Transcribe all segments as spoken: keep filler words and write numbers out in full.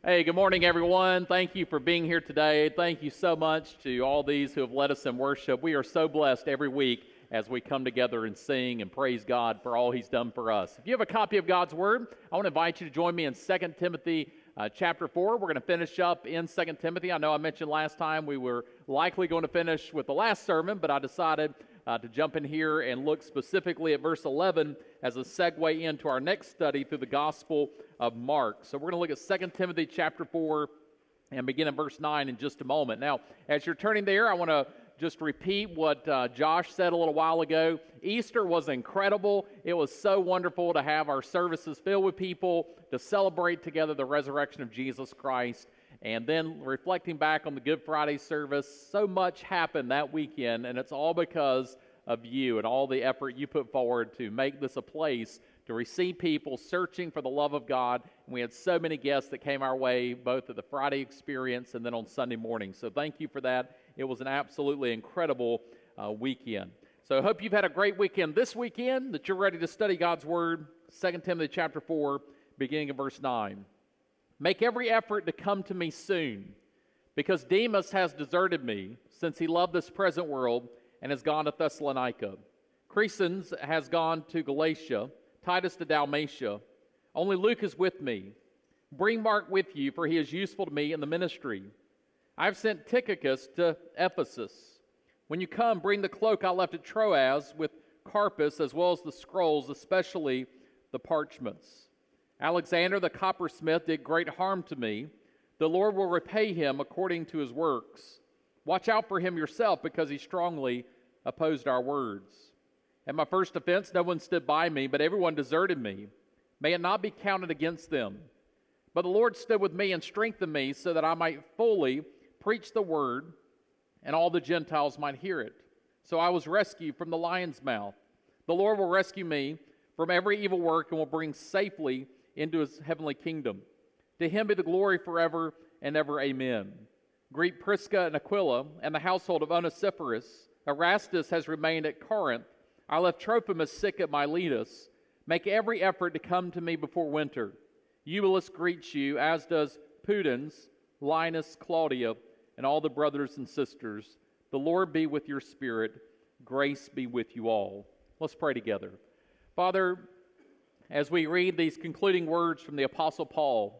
Hey, good morning, everyone. Thank you for being here today. Thank you so much to all these who have led us in worship. We are so blessed every week as we come together and sing and praise God for all He's done for us. If you have a copy of God's Word, I want to invite you to join me in Second Timothy uh, chapter four. We're going to finish up in Second Timothy. I know I mentioned last time we were likely going to finish with the last sermon, but I decided uh, to jump in here and look specifically at verse eleven as a segue into our next study through the Gospel of Mark. So we're going to look at Second Timothy chapter four and begin in verse nine in just a moment. Now, as you're turning there, I want to just repeat what uh, Josh said a little while ago. Easter was incredible. It was so wonderful to have our services filled with people to celebrate together the resurrection of Jesus Christ. And then reflecting back on the Good Friday service, so much happened that weekend, and it's all because of you and all the effort you put forward to make this a place to receive people searching for the love of God. And we had so many guests that came our way, both at the Friday experience and then on Sunday morning. So thank you for that. It was an absolutely incredible uh, weekend. So I hope you've had a great weekend this weekend, that you're ready to study God's Word. Second Timothy chapter four, beginning of verse nine. Make every effort to come to me soon, because Demas has deserted me, since he loved this present world and has gone to Thessalonica. Crescens has gone to Galatia, Titus to Dalmatia. Only Luke is with me. Bring Mark with you, for he is useful to me in the ministry. I have sent Tychicus to Ephesus. When you come, bring the cloak I left at Troas with Carpus, as well as the scrolls, especially the parchments. Alexander the coppersmith did great harm to me. The Lord will repay him according to his works. Watch out for him yourself, because he strongly opposed our words. At my first offense, no one stood by me, but everyone deserted me. May it not be counted against them. But the Lord stood with me and strengthened me, so that I might fully preach the word, and all the Gentiles might hear it. So I was rescued from the lion's mouth. The Lord will rescue me from every evil work and will bring safely into his heavenly kingdom. To him be the glory forever and ever. Amen. Greet Prisca and Aquila and the household of Onesiphorus. Erastus has remained at Corinth. I left Trophimus sick at Miletus. Make every effort to come to me before winter. Eubulus greets you, as does Pudens, Linus, Claudia, and all the brothers and sisters. The Lord be with your spirit. Grace be with you all. Let's pray together. Father, as we read these concluding words from the Apostle Paul,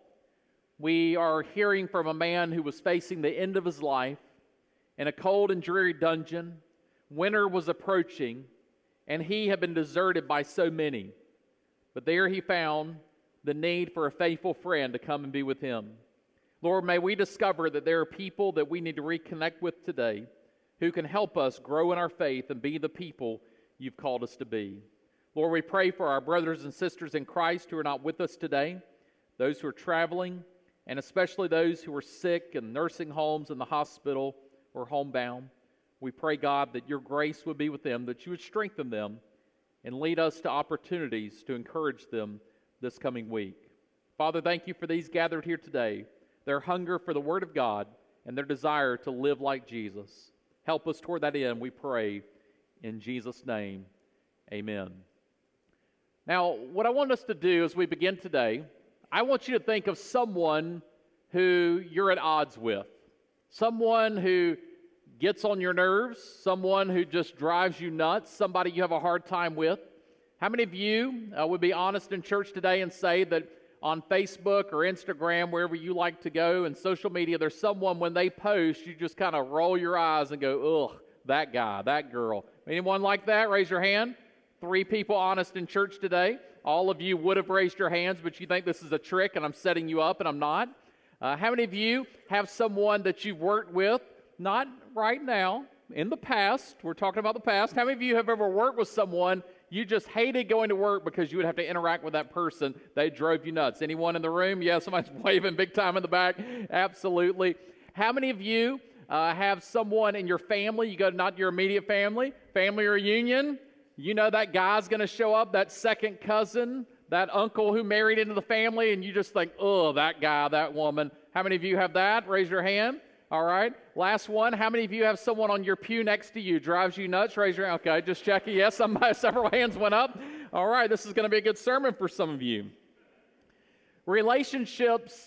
we are hearing from a man who was facing the end of his life in a cold and dreary dungeon. Winter was approaching, and he had been deserted by so many. But there he found the need for a faithful friend to come and be with him. Lord, may we discover that there are people that we need to reconnect with today who can help us grow in our faith and be the people you've called us to be. Lord, we pray for our brothers and sisters in Christ who are not with us today, those who are traveling, and especially those who are sick in nursing homes, in the hospital, or homebound. We pray, God, that your grace would be with them, that you would strengthen them, and lead us to opportunities to encourage them this coming week. Father, thank you for these gathered here today, their hunger for the Word of God, and their desire to live like Jesus. Help us toward that end, we pray, in Jesus' name. Amen. Now, what I want us to do as we begin today, I want you to think of someone who you're at odds with, someone who gets on your nerves, someone who just drives you nuts, somebody you have a hard time with. How many of you uh, would be honest in church today and say that on Facebook or Instagram, wherever you like to go, and social media, there's someone when they post, you just kind of roll your eyes and go, ugh, that guy, that girl. Anyone like that? Raise your hand. Three people honest in church today. All of you would have raised your hands, but you think this is a trick and I'm setting you up, and I'm not. Uh, how many of you have someone that you've worked with, not right now, in the past? We're talking about the past. How many of you have ever worked with someone you just hated going to work because you would have to interact with that person? They drove you nuts. Anyone in the room? Yeah, somebody's waving big time in the back. Absolutely. How many of you uh, have someone in your family, you go to not your immediate family, family reunion, you know that guy's going to show up, that second cousin, that uncle who married into the family, and you just think, oh, that guy, that woman. How many of you have that? Raise your hand. All right. Last one. How many of you have someone on your pew next to you? Drives you nuts? Raise your hand. Okay, just checking. Yes, somebody, several hands went up. All right, this is going to be a good sermon for some of you. Relationships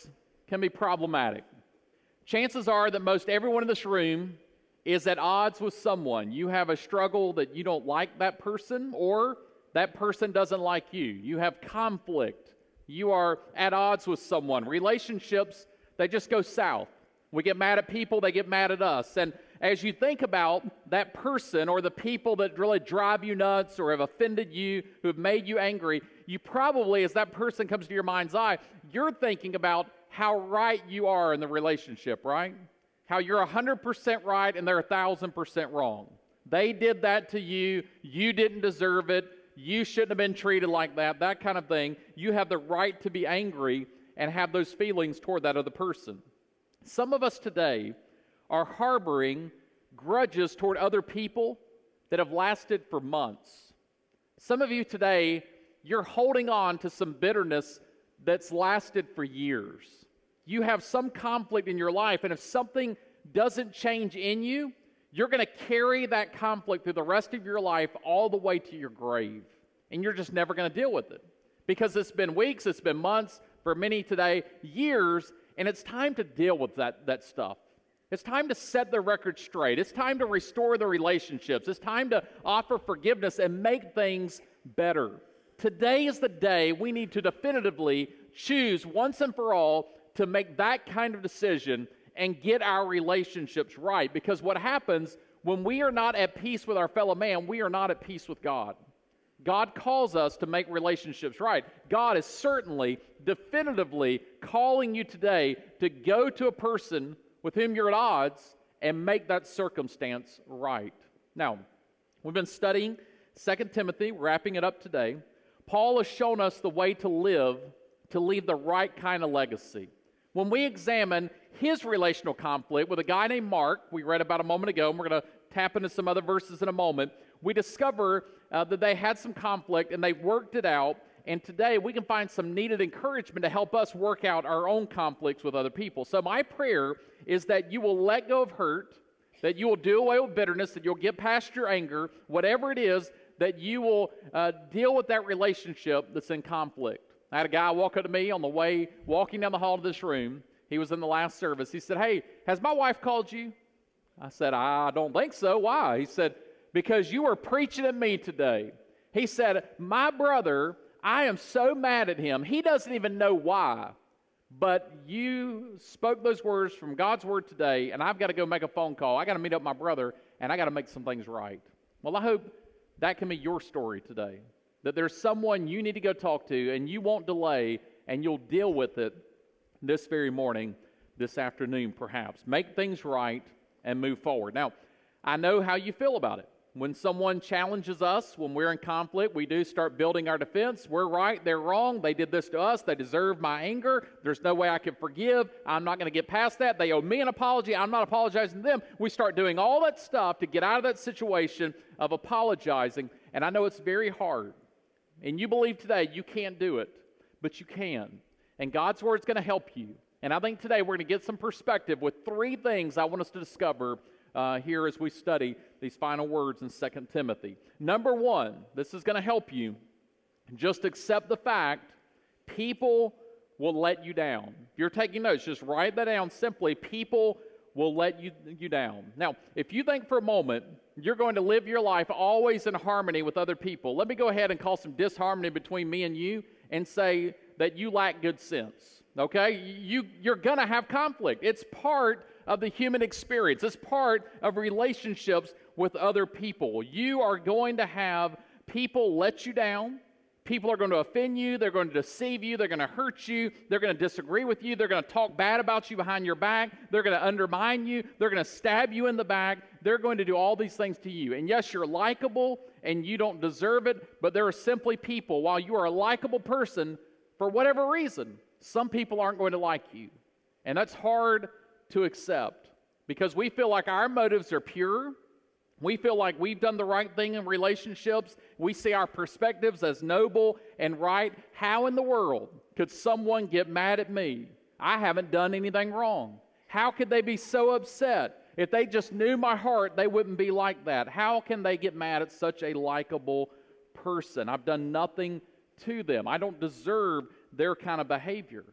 can be problematic. Chances are that most everyone in this room is at odds with someone. You have a struggle that you don't like that person, or that person doesn't like you. You have conflict. You are at odds with someone. Relationships, they just go south. We get mad at people, they get mad at us. And as you think about that person or the people that really drive you nuts or have offended you, who have made you angry, you probably, as that person comes to your mind's eye, you're thinking about how right you are in the relationship, right? How you're one hundred percent right and they're one thousand percent wrong. They did that to you. You didn't deserve it. You shouldn't have been treated like that, that kind of thing. You have the right to be angry and have those feelings toward that other person. Some of us today are harboring grudges toward other people that have lasted for months. Some of you today, you're holding on to some bitterness that's lasted for years. You have some conflict in your life, and if something doesn't change in you, you're going to carry that conflict through the rest of your life all the way to your grave, and you're just never going to deal with it because it's been weeks, it's been months, for many today, years, and it's time to deal with that, that stuff. It's time to set the record straight. It's time to restore the relationships. It's time to offer forgiveness and make things better. Today is the day we need to definitively choose once and for all to make that kind of decision and get our relationships right. Because what happens when we are not at peace with our fellow man, we are not at peace with God. God calls us to make relationships right. God is certainly, definitively calling you today to go to a person with whom you're at odds and make that circumstance right. Now, we've been studying Second Timothy, wrapping it up today. Paul has shown us the way to live, to leave the right kind of legacy. When we examine his relational conflict with a guy named Mark, we read about a moment ago, and we're going to tap into some other verses in a moment, we discover uh, that they had some conflict and they worked it out, and today we can find some needed encouragement to help us work out our own conflicts with other people. So my prayer is that you will let go of hurt, that you will do away with bitterness, that you'll get past your anger, whatever it is, that you will uh, deal with that relationship that's in conflict. I had a guy walk up to me on the way, walking down the hall to this room. He was in the last service. He said, "Hey, has my wife called you?" I said, "I don't think so. Why?" He said, "Because you were preaching at me today." He said, "My brother, I am so mad at him. He doesn't even know why. But you spoke those words from God's word today, and I've got to go make a phone call. I got to meet up with my brother, and I got to make some things right." Well, I hope that can be your story today, that there's someone you need to go talk to, and you won't delay, and you'll deal with it this very morning, this afternoon perhaps. Make things right and move forward. Now, I know how you feel about it. When someone challenges us, when we're in conflict, we do start building our defense. We're right, they're wrong, they did this to us, they deserve my anger, there's no way I can forgive, I'm not going to get past that, they owe me an apology, I'm not apologizing to them. We start doing all that stuff to get out of that situation of apologizing, and I know it's very hard. And you believe today you can't do it, but you can. And God's word is going to help you. And I think today we're going to get some perspective with three things I want us to discover uh, here as we study these final words in Second Timothy. Number one, this is going to help you. Just accept the fact people will let you down. If you're taking notes, just write that down simply. People will let you, you down. Now, if you think for a moment you're going to live your life always in harmony with other people, let me go ahead and call some disharmony between me and you and say that you lack good sense. Okay? You, you're going to have conflict. It's part of the human experience. It's part of relationships with other people. You are going to have people let you down. People are going to offend you. They're going to deceive you. They're going to hurt you. They're going to disagree with you. They're going to talk bad about you behind your back. They're going to undermine you. They're going to stab you in the back. They're going to do all these things to you. And yes, you're likable and you don't deserve it, but there are simply people, while you are a likable person, for whatever reason, some people aren't going to like you. And that's hard to accept because we feel like our motives are pure. We feel like we've done the right thing in relationships. We see our perspectives as noble and right. How in the world could someone get mad at me? I haven't done anything wrong. How could they be so upset? If they just knew my heart, they wouldn't be like that. How can they get mad at such a likable person? I've done nothing to them. I don't deserve their kind of behavior.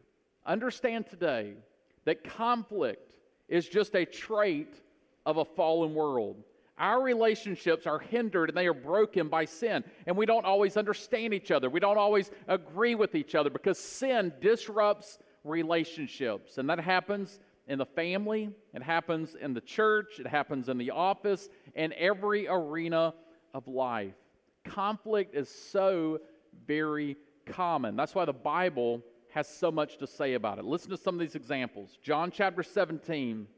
understand today that conflict is just a trait of a fallen world. Our relationships are hindered and they are broken by sin. And we don't always understand each other. We don't always agree with each other because sin disrupts relationships. And that happens in the family, it happens in the church, it happens in the office, and every arena of life. Conflict is so very common. That's why the Bible has so much to say about it. Listen to some of these examples. John chapter seventeen,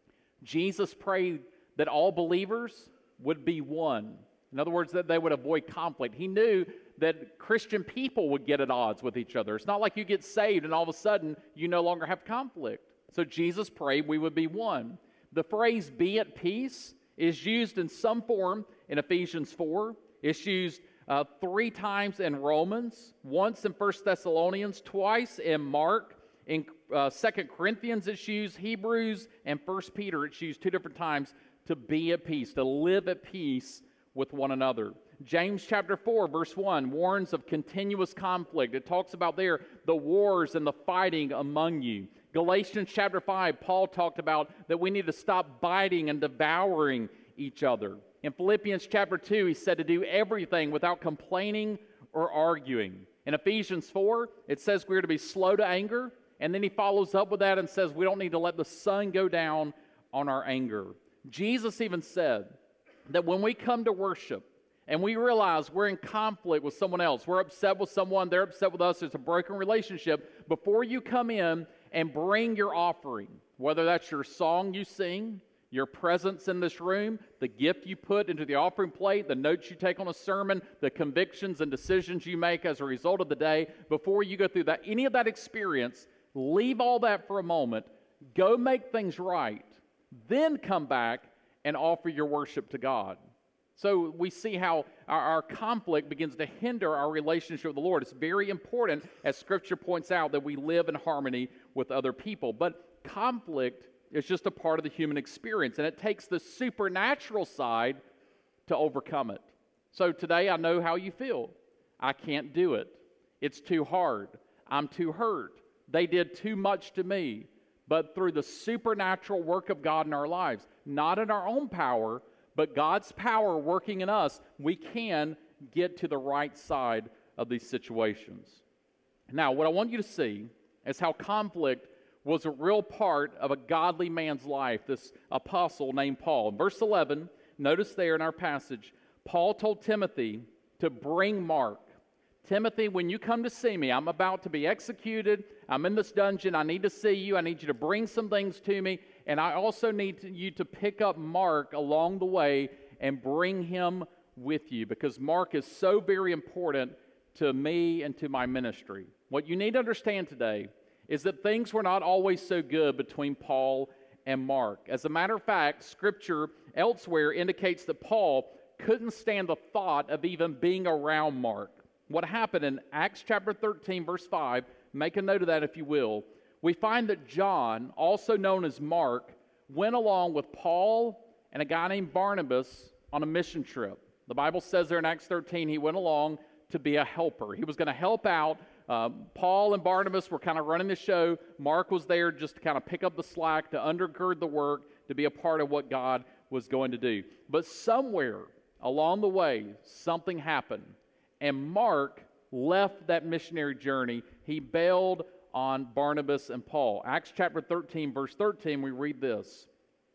Jesus prayed that all believers would be one. In other words, that they would avoid conflict. He knew that Christian people would get at odds with each other. It's not like you get saved and all of a sudden you no longer have conflict. So Jesus prayed we would be one. The phrase be at peace is used in some form in Ephesians four. It's used uh, three times in Romans, once in First Thessalonians, twice in Mark. In uh, Second Corinthians it's used, Hebrews, and First Peter it's used two different times to be at peace, to live at peace with one another. James chapter four, verse one, warns of continuous conflict. It talks about there the wars and the fighting among you. Galatians chapter five, Paul talked about that we need to stop biting and devouring each other. In Philippians chapter two, he said to do everything without complaining or arguing. In Ephesians four, it says we're to be slow to anger, and then he follows up with that and says we don't need to let the sun go down on our anger. Jesus even said that when we come to worship and we realize we're in conflict with someone else, we're upset with someone, they're upset with us, there's a broken relationship, before you come in and bring your offering, whether that's your song you sing, your presence in this room, the gift you put into the offering plate, the notes you take on a sermon, the convictions and decisions you make as a result of the day, before you go through that, any of that experience, leave all that for a moment, go make things right, then come back and offer your worship to God. So we see how our, our conflict begins to hinder our relationship with the Lord. It's very important, as Scripture points out, that we live in harmony with other people. But conflict is just a part of the human experience, and it takes the supernatural side to overcome it. So today I know how you feel. I can't do it. It's too hard. I'm too hurt. They did too much to me. But through the supernatural work of God in our lives, not in our own power, but God's power working in us, we can get to the right side of these situations. Now, what I want you to see is how conflict was a real part of a godly man's life, this apostle named Paul. In verse eleven, notice there in our passage, Paul told Timothy to bring Mark. Timothy, when you come to see me, I'm about to be executed. I'm in this dungeon. I need to see you. I need you to bring some things to me. And I also need to, you to pick up Mark along the way and bring him with you, because Mark is so very important to me and to my ministry. What you need to understand today is that things were not always so good between Paul and Mark. As a matter of fact, Scripture elsewhere indicates that Paul couldn't stand the thought of even being around Mark. What happened in Acts chapter thirteen, verse five, make a note of that if you will, we find that John, also known as Mark, went along with Paul and a guy named Barnabas on a mission trip. The Bible says there in Acts thirteen, he went along to be a helper. He was going to help out. Um, Paul and Barnabas were kind of running the show. Mark was there just to kind of pick up the slack, to undergird the work, to be a part of what God was going to do. But somewhere along the way, something happened. And Mark left that missionary journey. He bailed on Barnabas and Paul. Acts chapter thirteen, verse thirteen, we read this.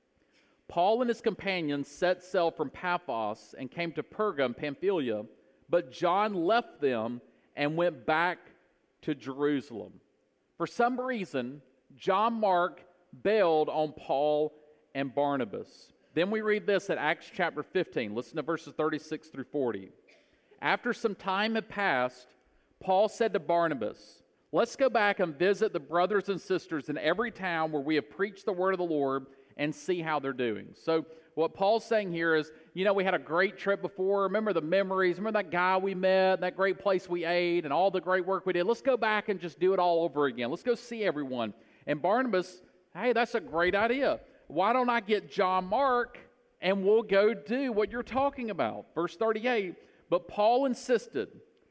Paul and his companions set sail from Paphos and came to Perga in Pamphylia, but John left them and went back to Jerusalem. For some reason, John Mark bailed on Paul and Barnabas. Then we read this at Acts chapter fifteen. Listen to verses thirty-six through forty. After some time had passed, Paul said to Barnabas, let's go back and visit the brothers and sisters in every town where we have preached the word of the Lord and see how they're doing. So what Paul's saying here is, you know, we had a great trip before. Remember the memories. Remember that guy we met, that great place we ate, and all the great work we did. Let's go back and just do it all over again. Let's go see everyone. And Barnabas, hey, that's a great idea. Why don't I get John Mark and we'll go do what you're talking about? Verse thirty-eight, but Paul insisted,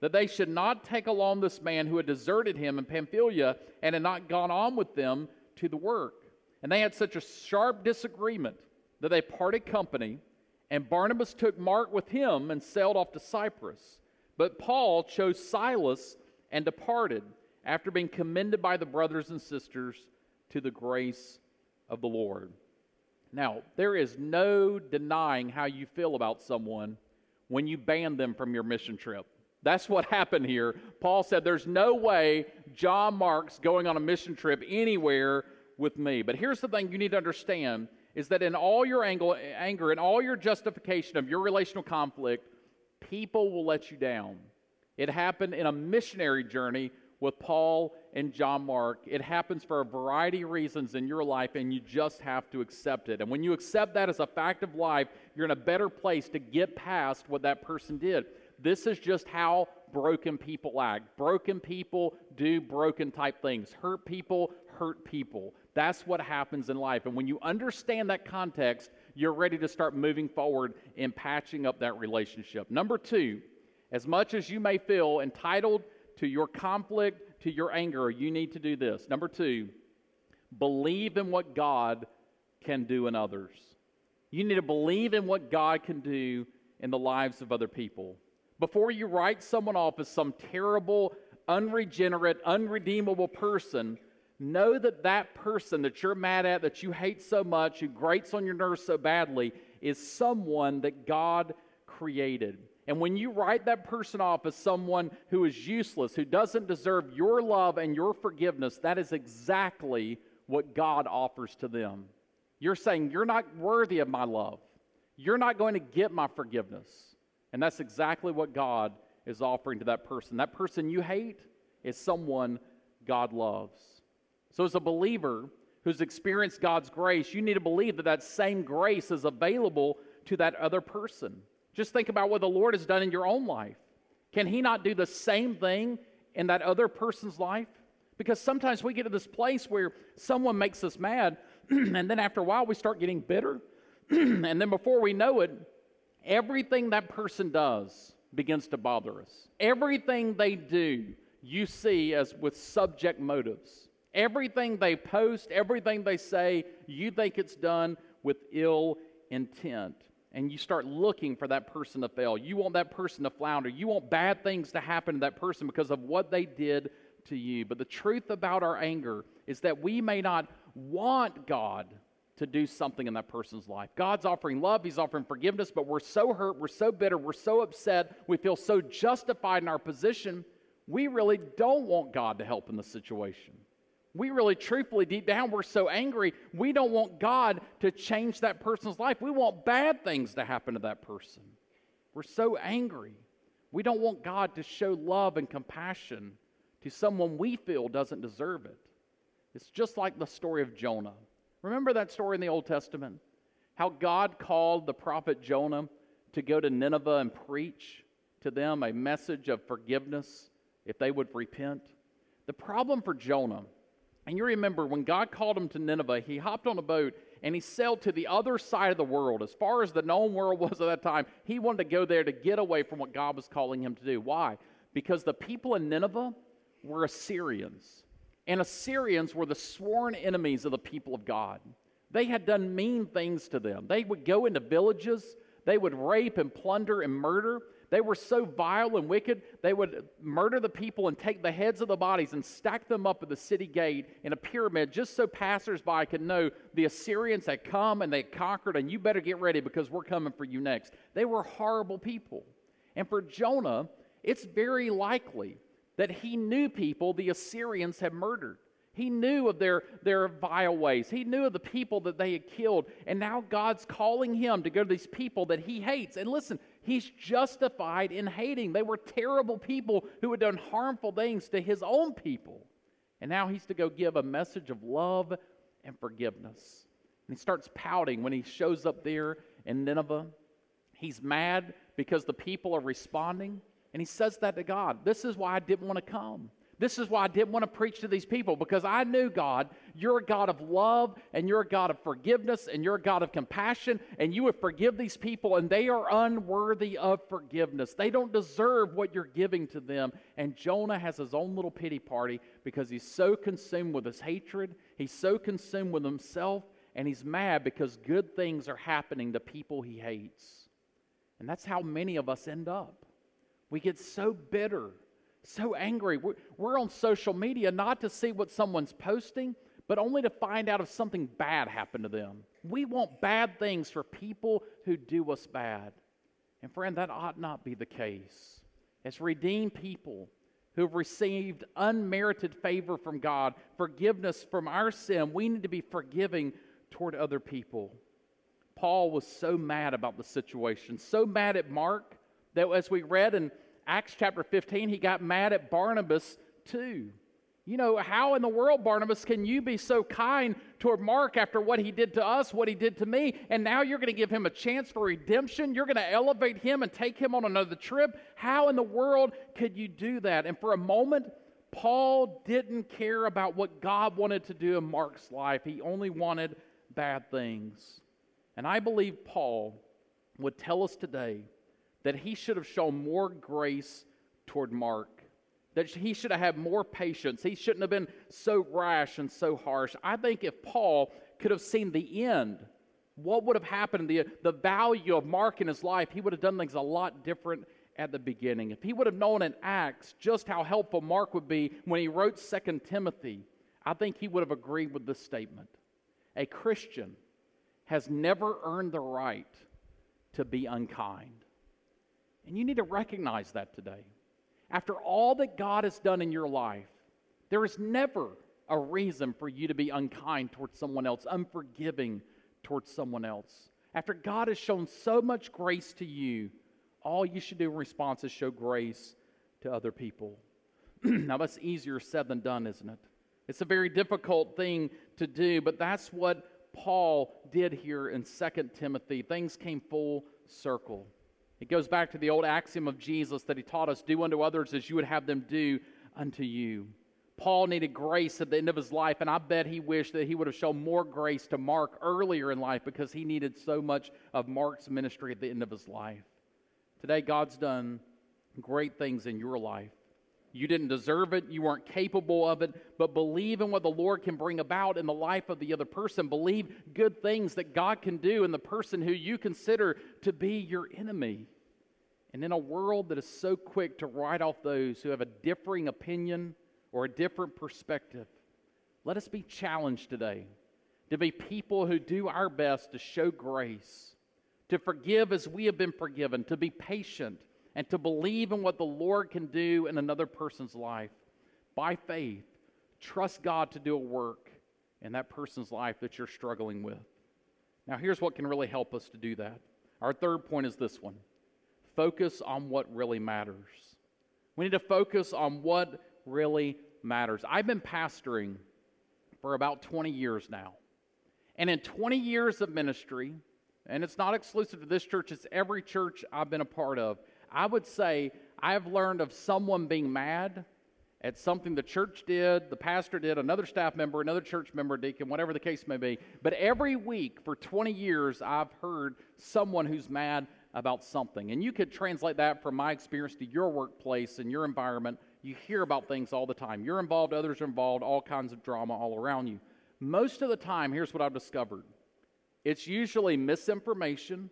that they should not take along this man who had deserted him in Pamphylia and had not gone on with them to the work. And they had such a sharp disagreement that they parted company, and Barnabas took Mark with him and sailed off to Cyprus. But Paul chose Silas and departed, after being commended by the brothers and sisters to the grace of the Lord. Now, there is no denying how you feel about someone when you ban them from your mission trip. That's what happened here. Paul said, there's no way John Mark's going on a mission trip anywhere with me. But here's the thing you need to understand, is that in all your anger and all your justification of your relational conflict, people will let you down. It happened in a missionary journey with Paul and John Mark. It happens for a variety of reasons in your life, and you just have to accept it. And when you accept that as a fact of life, you're in a better place to get past what that person did. This is just how broken people act. Broken people do broken type things. Hurt people hurt people. That's what happens in life. And when you understand that context, you're ready to start moving forward in patching up that relationship. Number two, as much as you may feel entitled to your conflict, to your anger, you need to do this. Number two, believe in what God can do in others. You need to believe in what God can do in the lives of other people. Before you write someone off as some terrible, unregenerate, unredeemable person, know that that person that you're mad at, that you hate so much, who grates on your nerves so badly, is someone that God created. And when you write that person off as someone who is useless, who doesn't deserve your love and your forgiveness, that is exactly what God offers to them. You're saying, you're not worthy of my love. You're not going to get my forgiveness. And that's exactly what God is offering to that person. That person you hate is someone God loves. So as a believer who's experienced God's grace, you need to believe that that same grace is available to that other person. Just think about what the Lord has done in your own life. Can He not do the same thing in that other person's life? Because sometimes we get to this place where someone makes us mad, and then after a while we start getting bitter, and then before we know it, everything that person does begins to bother us. Everything they do, you see as with subject motives. Everything they post, everything they say, you think it's done with ill intent. And you start looking for that person to fail. You want that person to flounder. You want bad things to happen to that person because of what they did to you. But the truth about our anger is that we may not want God to do something in that person's life. God's offering love, He's offering forgiveness, but we're so hurt, we're so bitter, we're so upset, we feel so justified in our position, we really don't want God to help in the situation. We really, truthfully, deep down, we're so angry, we don't want God to change that person's life. We want bad things to happen to that person. We're so angry. We don't want God to show love and compassion to someone we feel doesn't deserve it. It's just like the story of Jonah. Remember that story in the Old Testament? How God called the prophet Jonah to go to Nineveh and preach to them a message of forgiveness if they would repent. The problem for Jonah, and you remember when God called him to Nineveh, he hopped on a boat and he sailed to the other side of the world. As far as the known world was at that time, he wanted to go there to get away from what God was calling him to do. Why? Because the people in Nineveh were Assyrians. And Assyrians were the sworn enemies of the people of God. They had done mean things to them. They would go into villages. They would rape and plunder and murder. They were so vile and wicked, they would murder the people and take the heads of the bodies and stack them up at the city gate in a pyramid just so passersby could know the Assyrians had come and they had conquered, and you better get ready because we're coming for you next. They were horrible people. And for Jonah, it's very likely that he knew people the Assyrians had murdered. He knew of their, their vile ways. He knew of the people that they had killed. And now God's calling him to go to these people that he hates. And listen, he's justified in hating. They were terrible people who had done harmful things to his own people. And now he's to go give a message of love and forgiveness. And he starts pouting when he shows up there in Nineveh. He's mad because the people are responding. And he says that to God. This is why I didn't want to come. This is why I didn't want to preach to these people, because I knew, God, you're a God of love, and you're a God of forgiveness, and you're a God of compassion, and you would forgive these people, and they are unworthy of forgiveness. They don't deserve what you're giving to them. And Jonah has his own little pity party because he's so consumed with his hatred, he's so consumed with himself, and he's mad because good things are happening to people he hates. And that's how many of us end up. We get so bitter, so angry. We're on social media not to see what someone's posting, but only to find out if something bad happened to them. We want bad things for people who do us bad. And friend, that ought not be the case. As redeemed people who have received unmerited favor from God, forgiveness from our sin, we need to be forgiving toward other people. Paul was so mad about the situation, so mad at Mark, that as we read in Acts chapter fifteen, he got mad at Barnabas too. You know, how in the world, Barnabas, can you be so kind toward Mark after what he did to us, what he did to me, and now you're going to give him a chance for redemption? You're going to elevate him and take him on another trip? How in the world could you do that? And for a moment, Paul didn't care about what God wanted to do in Mark's life. He only wanted bad things. And I believe Paul would tell us today that he should have shown more grace toward Mark, that he should have had more patience. He shouldn't have been so rash and so harsh. I think if Paul could have seen the end, what would have happened, the, the value of Mark in his life, he would have done things a lot different at the beginning. If he would have known in Acts just how helpful Mark would be when he wrote Second Timothy, I think he would have agreed with this statement. A Christian has never earned the right to be unkind. And you need to recognize that today. After all that God has done in your life, there is never a reason for you to be unkind towards someone else, unforgiving towards someone else. After God has shown so much grace to you, all you should do in response is show grace to other people. Now, that's easier said than done, isn't it? It's a very difficult thing to do, but that's what Paul did here in Second Timothy. Things came full circle. It goes back to the old axiom of Jesus that he taught us, do unto others as you would have them do unto you. Paul needed grace at the end of his life, and I bet he wished that he would have shown more grace to Mark earlier in life because he needed so much of Mark's ministry at the end of his life. Today, God's done great things in your life. You didn't deserve it. You weren't capable of it. But believe in what the Lord can bring about in the life of the other person. Believe good things that God can do in the person who you consider to be your enemy. And in a world that is so quick to write off those who have a differing opinion or a different perspective, let us be challenged today to be people who do our best to show grace, to forgive as we have been forgiven, to be patient, and to believe in what the Lord can do in another person's life. By faith, trust God to do a work in that person's life that you're struggling with. Now, here's what can really help us to do that. Our third point is this one. Focus on what really matters. We need to focus on what really matters. I've been pastoring for about twenty years now. And in twenty years of ministry, and it's not exclusive to this church, it's every church I've been a part of, I would say I have learned of someone being mad at something the church did, the pastor did, another staff member, another church member, deacon, whatever the case may be. But every week for twenty years, I've heard someone who's mad about something. And you could translate that from my experience to your workplace and your environment. You hear about things all the time. You're involved, others are involved, all kinds of drama all around you. Most of the time, here's what I've discovered. It's usually misinformation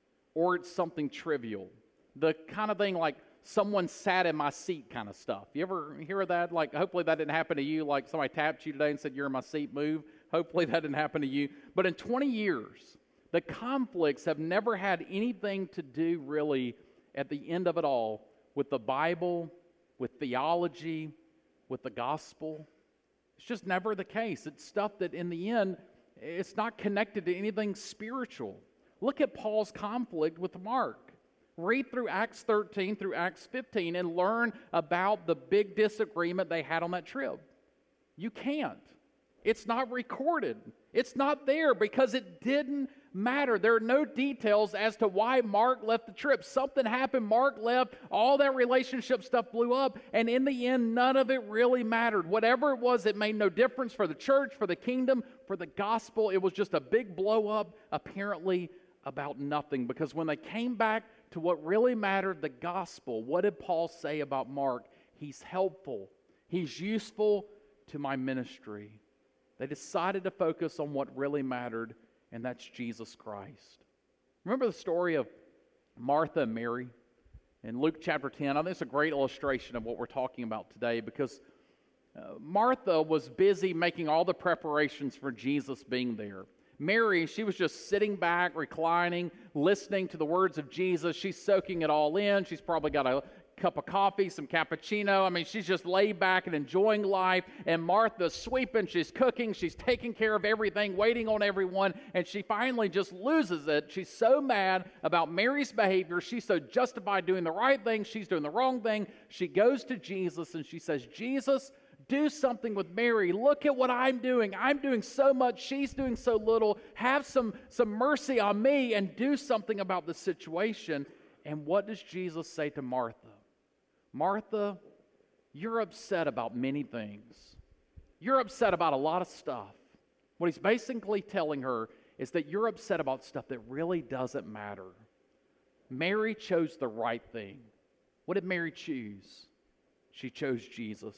or it's something trivial. The kind of thing like someone sat in my seat kind of stuff. You ever hear of that? Like, hopefully that didn't happen to you. Like somebody tapped you today and said, you're in my seat, move. Hopefully that didn't happen to you. But in twenty years, the conflicts have never had anything to do really at the end of it all with the Bible, with theology, with the gospel. It's just never the case. It's stuff that in the end, it's not connected to anything spiritual. Look at Paul's conflict with Mark. Read through Acts thirteen through Acts fifteen and learn about the big disagreement they had on that trip. You can't. It's not recorded. It's not there because it didn't matter. There are no details as to why Mark left the trip. Something happened, Mark left, all that relationship stuff blew up, and in the end, none of it really mattered. Whatever it was, it made no difference for the church, for the kingdom, for the gospel. It was just a big blow up, apparently about nothing, because when they came back to what really mattered, the gospel, what did Paul say about Mark? He's helpful. He's useful to my ministry. They decided to focus on what really mattered, and that's Jesus Christ. Remember the story of Martha and Mary in Luke chapter ten? I think it's a great illustration of what we're talking about today, because uh, Martha was busy making all the preparations for Jesus being there. Mary, she was just sitting back, reclining, listening to the words of Jesus. She's soaking it all in. She's probably got a cup of coffee, some cappuccino. I mean, she's just laid back and enjoying life. And Martha's sweeping, she's cooking, she's taking care of everything, waiting on everyone, and she finally just loses it. She's so mad about Mary's behavior. She's so justified doing the right thing. She's doing the wrong thing. She goes to Jesus and she says, Jesus, do something with Mary. Look at what I'm doing. I'm doing so much. She's doing so little. Have some, some mercy on me and do something about the situation. And what does Jesus say to Martha? Martha, you're upset about many things. You're upset about a lot of stuff. What he's basically telling her is that you're upset about stuff that really doesn't matter. Mary chose the right thing. What did Mary choose? She chose Jesus.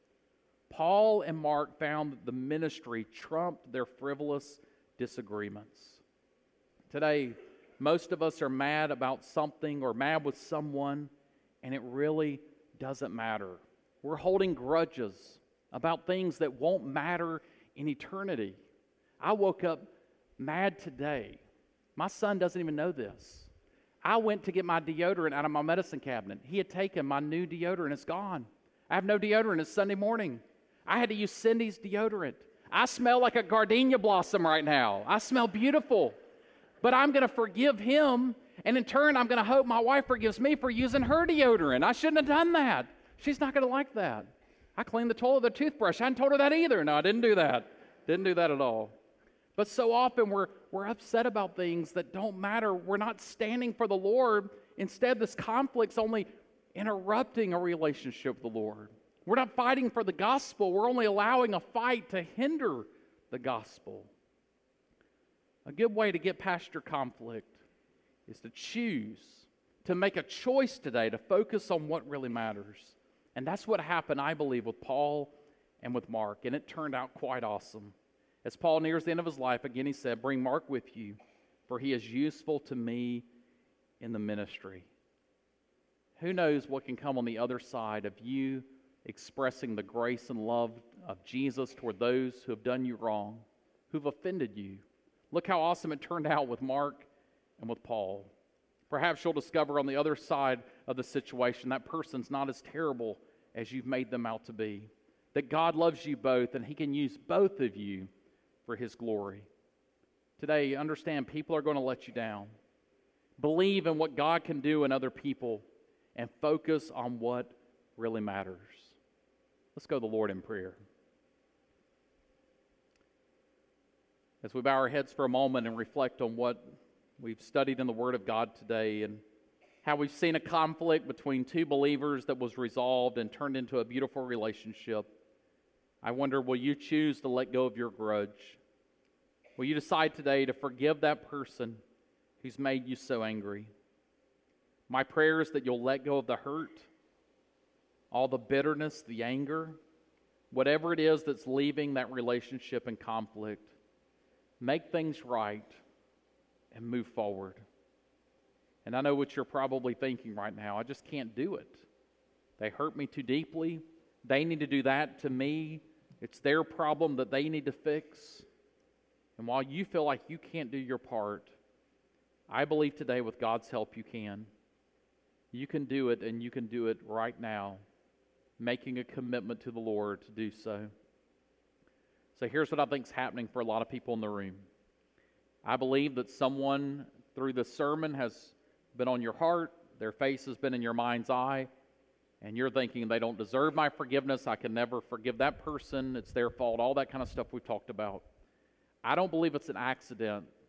Paul and Mark found that the ministry trumped their frivolous disagreements. Today, most of us are mad about something or mad with someone, and it really doesn't matter. We're holding grudges about things that won't matter in eternity. I woke up mad today. My son doesn't even know this. I went to get my deodorant out of my medicine cabinet. He had taken my new deodorant. It's gone. I have no deodorant. It's Sunday morning. I had to use Cindy's deodorant. I smell like a gardenia blossom right now. I smell beautiful. But I'm going to forgive him, and in turn, I'm going to hope my wife forgives me for using her deodorant. I shouldn't have done that. She's not going to like that. I cleaned the toilet with a toothbrush. I hadn't told her that either. No, I didn't do that. Didn't do that at all. But so often we're, we're upset about things that don't matter. We're not standing for the Lord. Instead, this conflict's only interrupting a relationship with the Lord. We're not fighting for the gospel. We're only allowing a fight to hinder the gospel. A good way to get past your conflict is to choose, to make a choice today to focus on what really matters. And that's what happened, I believe, with Paul and with Mark. And it turned out quite awesome. As Paul nears the end of his life, again he said, bring Mark with you, for he is useful to me in the ministry. Who knows what can come on the other side of you expressing the grace and love of Jesus toward those who have done you wrong, who've offended you. Look how awesome it turned out with Mark and with Paul. Perhaps you'll discover on the other side of the situation that person's not as terrible as you've made them out to be. That God loves you both and he can use both of you for his glory. Today, understand people are going to let you down. Believe in what God can do in other people and focus on what really matters. Let's go to the Lord in prayer. As we bow our heads for a moment and reflect on what we've studied in the Word of God today and how we've seen a conflict between two believers that was resolved and turned into a beautiful relationship, I wonder, will you choose to let go of your grudge? Will you decide today to forgive that person who's made you so angry? My prayer is that you'll let go of the hurt, all the bitterness, the anger, whatever it is that's leaving that relationship in conflict. Make things right and move forward. And I know what you're probably thinking right now. I just can't do it. They hurt me too deeply. They need to do that to me. It's their problem that they need to fix. And while you feel like you can't do your part, I believe today with God's help you can. You can do it, and you can do it right now, making a commitment to the Lord to do so. So here's what I think is happening for a lot of people in the room. I believe that someone through this sermon has been on your heart, their face has been in your mind's eye, and you're thinking they don't deserve my forgiveness, I can never forgive that person, it's their fault, all that kind of stuff we've talked about. I don't believe it's an accident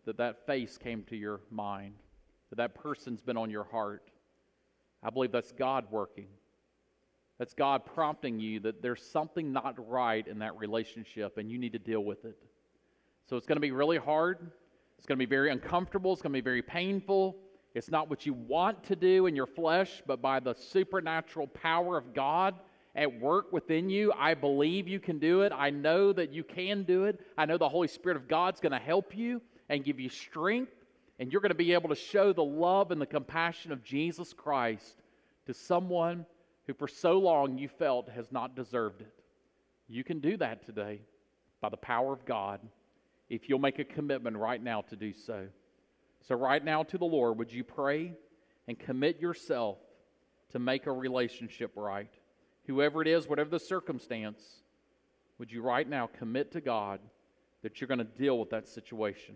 that that face came to your mind, that that person's been on your heart. I believe that's God working. That's God prompting you that there's something not right in that relationship and you need to deal with it. So it's going to be really hard. It's going to be very uncomfortable. It's going to be very painful. It's not what you want to do in your flesh, but by the supernatural power of God at work within you, I believe you can do it. I know that you can do it. I know the Holy Spirit of God's going to help you and give you strength, and you're going to be able to show the love and the compassion of Jesus Christ to someone who for so long you felt has not deserved it. You can do that today by the power of God if you'll make a commitment right now to do so. So right now to the Lord, would you pray and commit yourself to make a relationship right? Whoever it is, whatever the circumstance, would you right now commit to God that you're going to deal with that situation?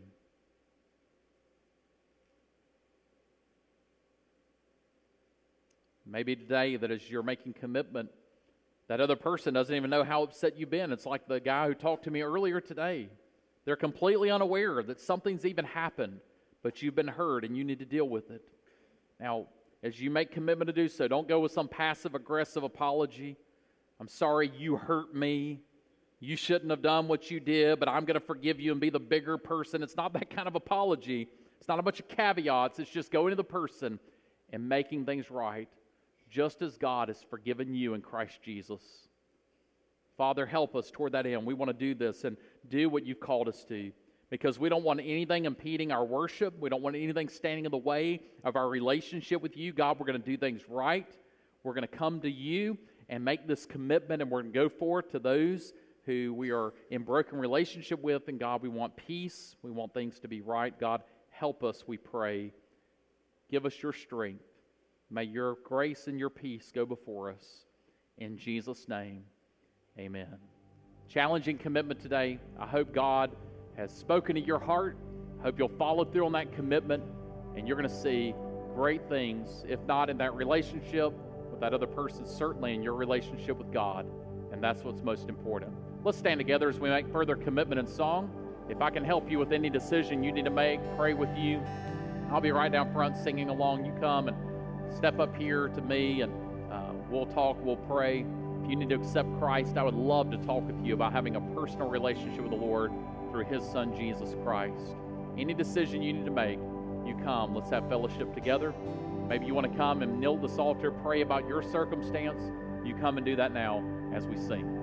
Maybe today that as you're making commitment, that other person doesn't even know how upset you've been. It's like the guy who talked to me earlier today. They're completely unaware that something's even happened, but you've been hurt and you need to deal with it. Now, as you make commitment to do so, don't go with some passive-aggressive apology. I'm sorry you hurt me. You shouldn't have done what you did, but I'm going to forgive you and be the bigger person. It's not that kind of apology. It's not a bunch of caveats. It's just going to the person and making things right, just as God has forgiven you in Christ Jesus. Father, help us toward that end. We want to do this and do what you've called us to, because we don't want anything impeding our worship. We don't want anything standing in the way of our relationship with you. God, we're going to do things right. We're going to come to you and make this commitment, and we're going to go forth to those who we are in broken relationship with. And God, we want peace. We want things to be right. God, help us, we pray. Give us your strength. May your grace and your peace go before us. In Jesus' name, amen. Challenging commitment today. I hope God has spoken to your heart. I hope you'll follow through on that commitment, and you're going to see great things, if not in that relationship with that other person, certainly in your relationship with God, and that's what's most important. Let's stand together as we make further commitment in song. If I can help you with any decision you need to make, pray with you, I'll be right down front singing along. You come and step up here to me, and uh, we'll talk, we'll pray. If you need to accept Christ, I would love to talk with you about having a personal relationship with the Lord through His Son, Jesus Christ. Any decision you need to make, you come. Let's have fellowship together. Maybe you want to come and kneel at this altar, pray about your circumstance. You come and do that now as we sing.